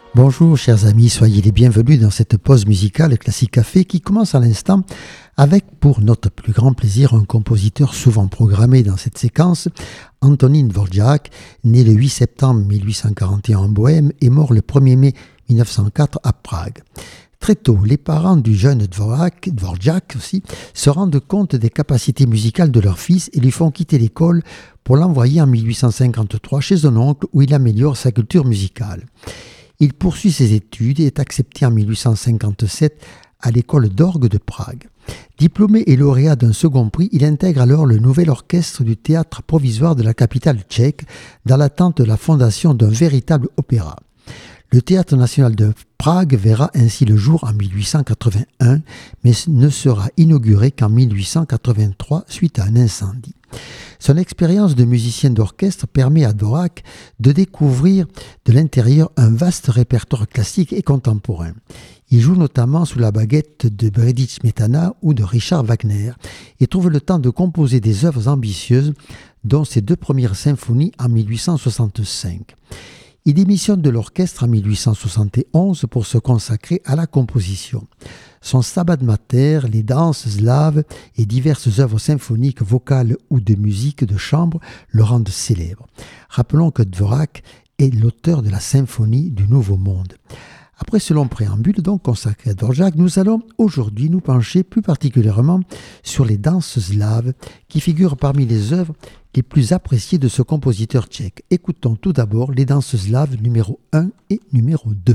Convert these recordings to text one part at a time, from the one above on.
Bonjour chers amis, soyez les bienvenus dans cette pause musicale Classique Café qui commence à l'instant avec, pour notre plus grand plaisir, un compositeur souvent programmé dans cette séquence, Antonín Dvořák, né le 8 septembre 1841 en Bohême et mort le 1er mai 1904 à Prague. Très tôt, les parents du jeune Dvořák aussi, se rendent compte des capacités musicales de leur fils et lui font quitter l'école pour l'envoyer en 1853 chez un oncle où il améliore sa culture musicale. Il poursuit ses études et est accepté en 1857 à l'école d'orgue de Prague. Diplômé et lauréat d'un second prix, il intègre alors le nouvel orchestre du théâtre provisoire de la capitale tchèque dans l'attente de la fondation d'un véritable opéra. Le Théâtre national de Prague verra ainsi le jour en 1881, mais ne sera inauguré qu'en 1883 suite à un incendie. Son expérience de musicien d'orchestre permet à Dvořák de découvrir de l'intérieur un vaste répertoire classique et contemporain. Il joue notamment sous la baguette de Bredić Smetana ou de Richard Wagner et trouve le temps de composer des œuvres ambitieuses, dont ses deux premières symphonies en 1865. Il démissionne de l'orchestre en 1871 pour se consacrer à la composition. Son Stabat Mater, les danses slaves et diverses œuvres symphoniques, vocales ou de musique de chambre le rendent célèbre. Rappelons que Dvořák est l'auteur de la symphonie du Nouveau Monde. Après ce long préambule donc consacré à Dvořák, nous allons aujourd'hui nous pencher plus particulièrement sur les danses slaves qui figurent parmi les œuvres les plus appréciées de ce compositeur tchèque. Écoutons tout d'abord les danses slaves numéro 1 et numéro 2.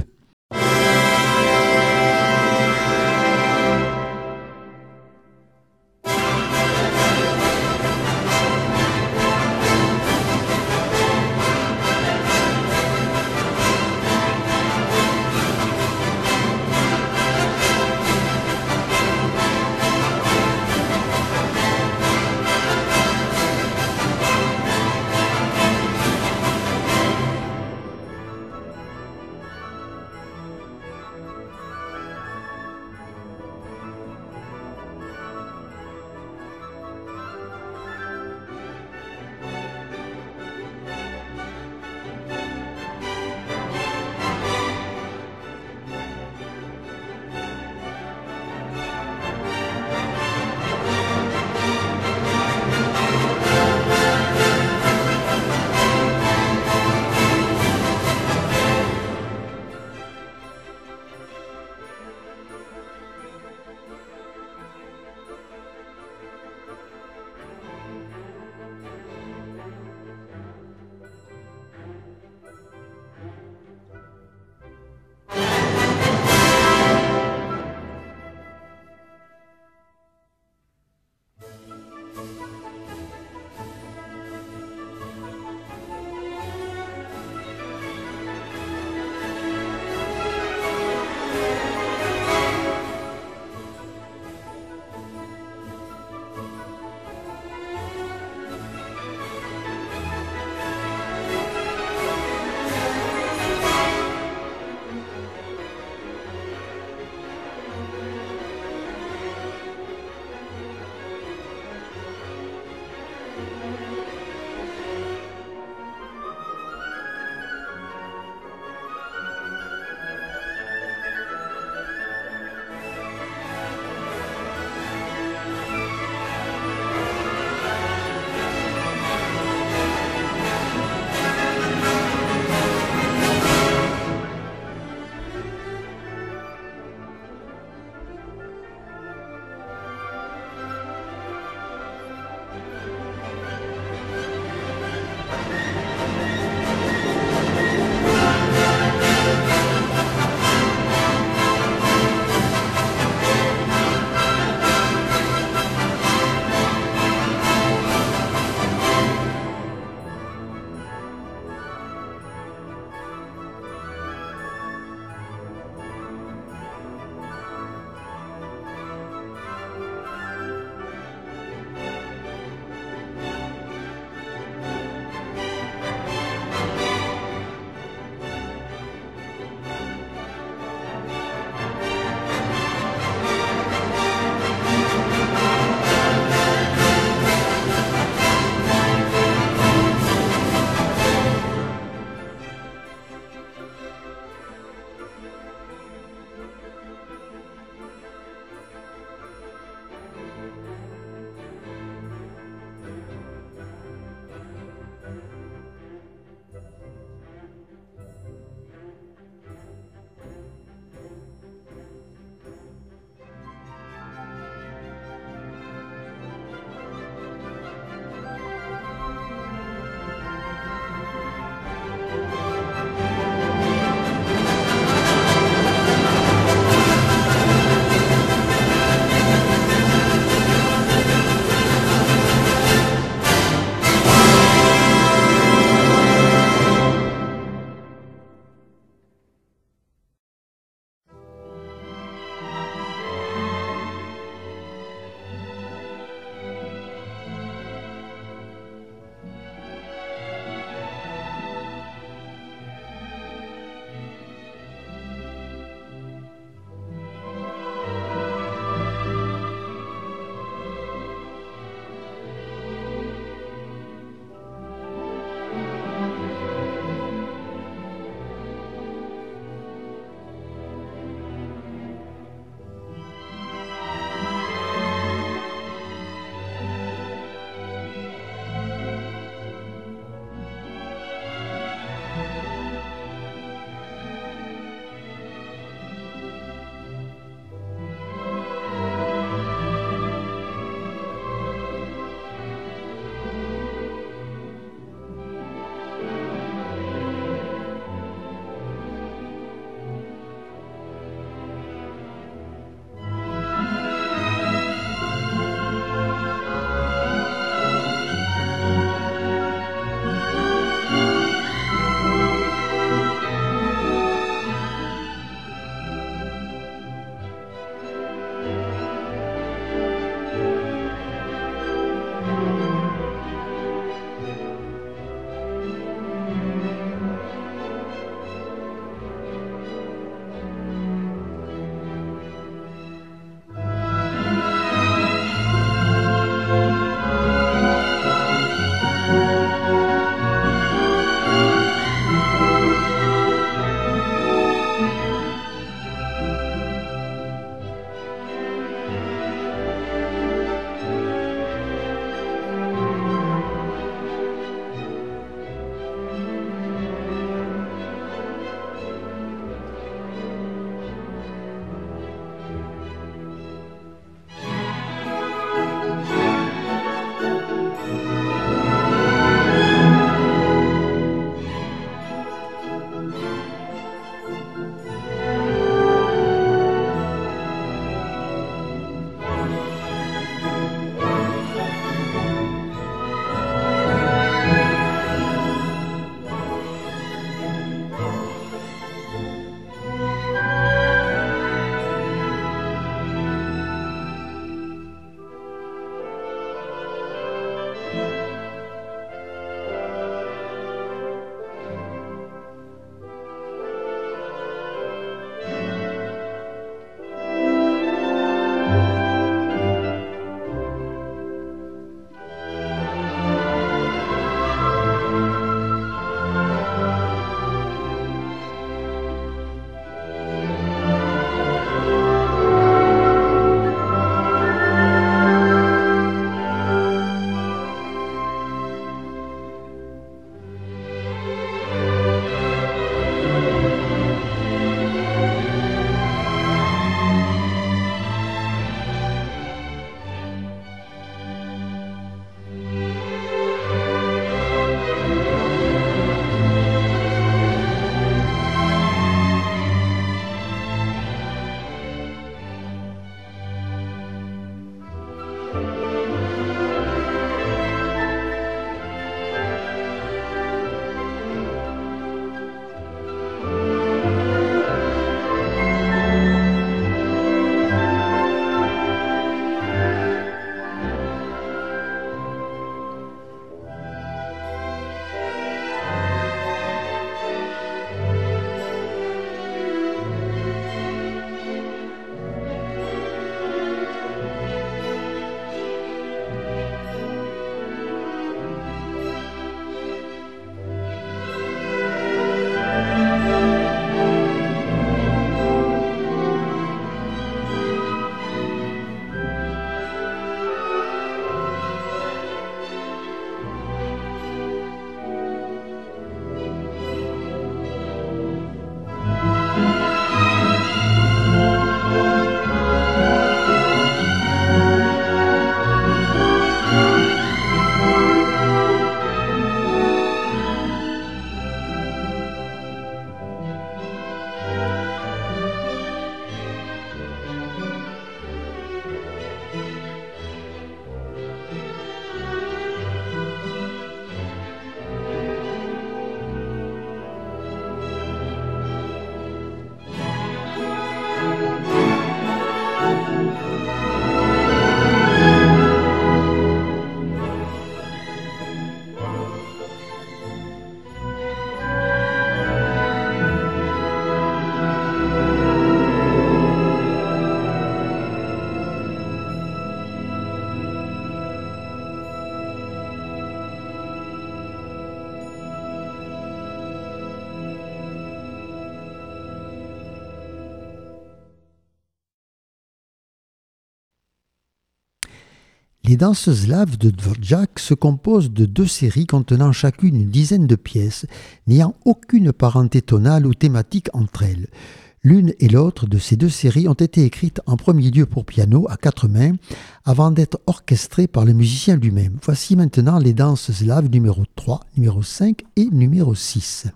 Les danses slaves de Dvorak se composent de 2 séries contenant chacune une dizaine de pièces, n'ayant aucune parenté tonale ou thématique entre elles. L'une et l'autre de ces 2 séries ont été écrites en premier lieu pour piano à 4 mains, avant d'être orchestrées par le musicien lui-même. Voici maintenant les danses slaves numéro 3, numéro 5 et numéro 6.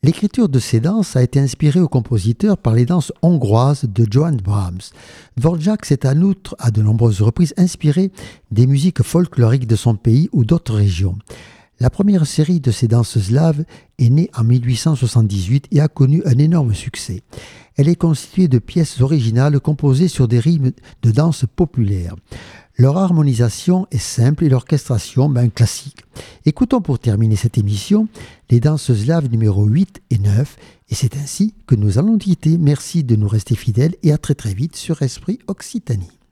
L'écriture de ces danses a été inspirée au compositeur par les danses hongroises de Johann Brahms. Dvorak s'est en outre, à de nombreuses reprises, inspiré des musiques folkloriques de son pays ou d'autres régions. La première série de ces danses slaves est née en 1878 et a connu un énorme succès. Elle est constituée de pièces originales composées sur des rythmes de danse populaires. Leur harmonisation est simple et l'orchestration classique. Écoutons pour terminer cette émission les danses slaves numéro 8 et 9 et c'est ainsi que nous allons quitter. Merci de nous rester fidèles et à très très vite sur Esprit Occitanie.